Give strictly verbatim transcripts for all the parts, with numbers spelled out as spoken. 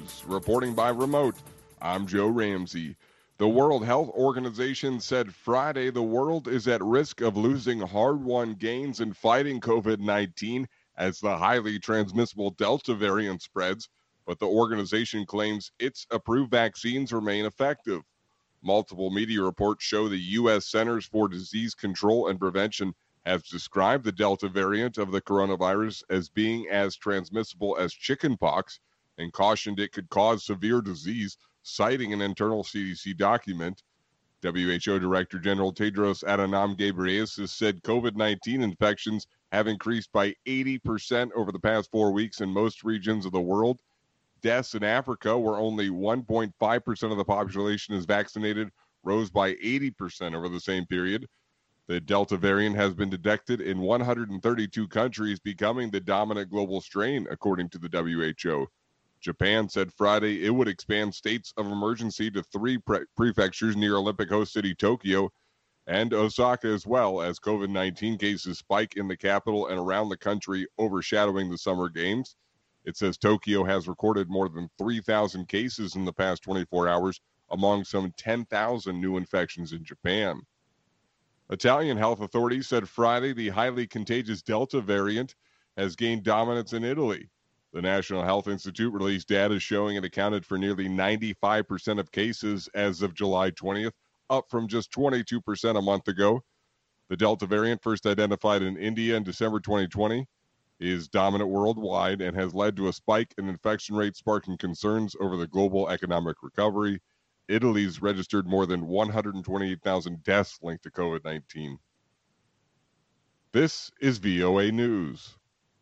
News. Reporting by remote, I'm Joe Ramsey. The World Health Organization said Friday the world is at risk of losing hard-won gains in fighting covid nineteen as the highly transmissible Delta variant spreads, but the organization claims its approved vaccines remain effective. Multiple media reports show the U S Centers for Disease Control and Prevention has described the Delta variant of the coronavirus as being as transmissible as chickenpox and cautioned it could cause severe disease, citing an internal C D C document. W H O Director General Tedros Adhanom Ghebreyesus said covid nineteen infections have increased by eighty percent over the past four weeks in most regions of the world. Deaths in Africa, where only one point five percent of the population is vaccinated, rose by eighty percent over the same period. The Delta variant has been detected in one hundred thirty-two countries, becoming the dominant global strain, according to the W H O. Japan said Friday it would expand states of emergency to three pre- prefectures near Olympic host city Tokyo and Osaka, as well as covid nineteen cases spike in the capital and around the country, overshadowing the Summer Games. It says Tokyo has recorded more than three thousand cases in the past twenty-four hours, among some ten thousand new infections in Japan. Italian health authorities said Friday the highly contagious Delta variant has gained dominance in Italy. The National Health Institute released data showing it accounted for nearly ninety-five percent of cases as of July twentieth, up from just twenty-two percent a month ago. The Delta variant, first identified in India in December twenty twenty, is dominant worldwide and has led to a spike in infection rates, sparking concerns over the global economic recovery. Italy's registered more than one hundred twenty-eight thousand deaths linked to covid nineteen. This is V O A News.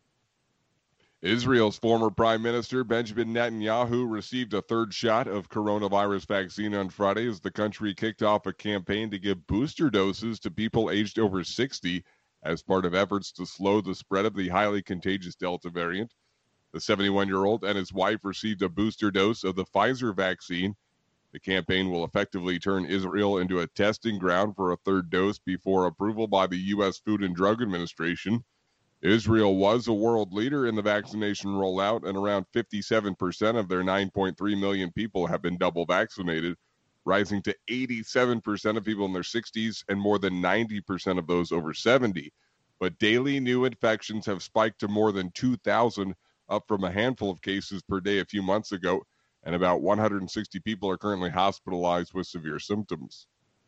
Israel's former Prime Minister Benjamin Netanyahu received a third shot of coronavirus vaccine on Friday as the country kicked off a campaign to give booster doses to people aged over sixty as part of efforts to slow the spread of the highly contagious Delta variant. The seventy-one-year-old and his wife received a booster dose of the Pfizer vaccine. The campaign will effectively turn Israel into a testing ground for a third dose before approval by the U S Food and Drug Administration. Israel was a world leader in the vaccination rollout, and around fifty-seven percent of their nine point three million people have been double vaccinated, rising to eighty-seven percent of people in their sixties and more than ninety percent of those over seventy. But daily new infections have spiked to more than two thousand, up from a handful of cases per day a few months ago, and about one hundred sixty people are currently hospitalized with severe symptoms.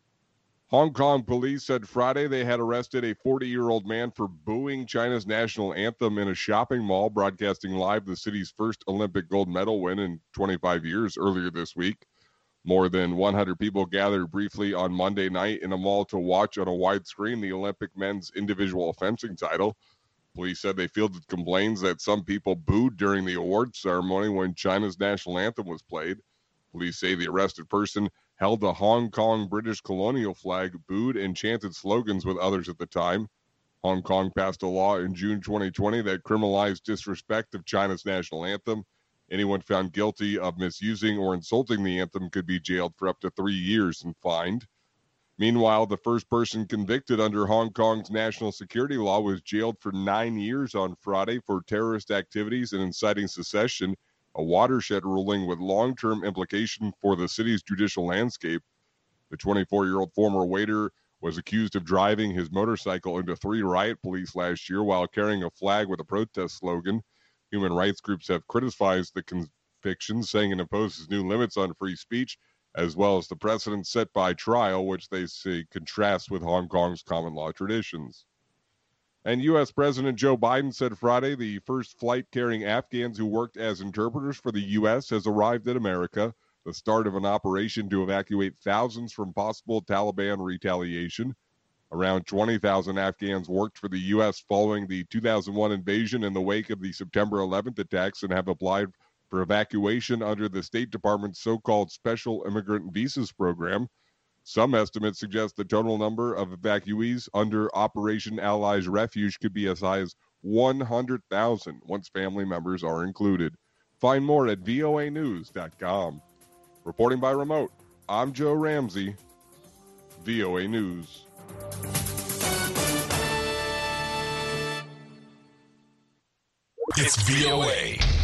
Hong Kong police said Friday they had arrested a forty-year-old man for booing China's national anthem in a shopping mall, broadcasting live the city's first Olympic gold medal win in twenty-five years earlier this week. More than one hundred people gathered briefly on Monday night in a mall to watch on a widescreen the Olympic men's individual fencing title. Police said they fielded complaints that some people booed during the awards ceremony when China's national anthem was played. Police say the arrested person held the Hong Kong British colonial flag, booed, and chanted slogans with others at the time. Hong Kong passed a law in June twenty twenty that criminalized disrespect of China's national anthem. Anyone found guilty of misusing or insulting the anthem could be jailed for up to three years and fined. Meanwhile, the first person convicted under Hong Kong's national security law was jailed for nine years on Friday for terrorist activities and inciting secession, a watershed ruling with long-term implication for the city's judicial landscape. The twenty-four-year-old former waiter was accused of driving his motorcycle into three riot police last year while carrying a flag with a protest slogan. Human rights groups have criticized the conviction, saying it imposes new limits on free speech, as well as the precedent set by trial, which they say contrasts with Hong Kong's common law traditions. And U S President Joe Biden said Friday the first flight carrying Afghans who worked as interpreters for the U S has arrived in America, the start of an operation to evacuate thousands from possible Taliban retaliation. Around twenty thousand Afghans worked for the U S following the two thousand one invasion in the wake of the September eleventh attacks and have applied for evacuation under the State Department's so-called Special Immigrant Visas program. Some estimates suggest the total number of evacuees under Operation Allies Refuge could be as high as one hundred thousand once family members are included. Find more at V O A news dot com. Reporting by remote, I'm Joe Ramsey, V O A News. It's V O A.